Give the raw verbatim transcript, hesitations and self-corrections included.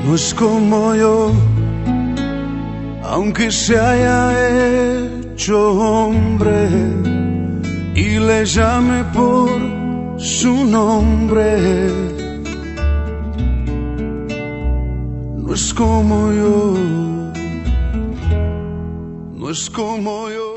no es como yo, aunque se haya hecho hombre y le llame por su nombre. No es como yo, no es como yo.